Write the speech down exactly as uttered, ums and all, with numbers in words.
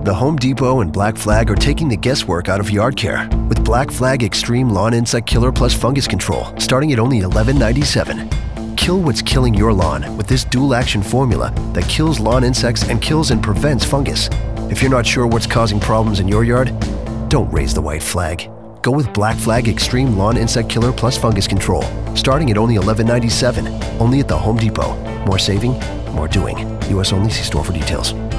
The Home Depot and Black Flag are taking the guesswork out of yard care with Black Flag Extreme Lawn Insect Killer Plus Fungus Control, starting at only eleven ninety-seven. Kill what's killing your lawn with this dual-action formula that kills lawn insects and kills and prevents fungus. If you're not sure what's causing problems in your yard, don't raise the white flag. Go with Black Flag Extreme Lawn Insect Killer Plus Fungus Control, starting at only eleven ninety-seven, only at the Home Depot. More saving, more doing. U S only. See store for details.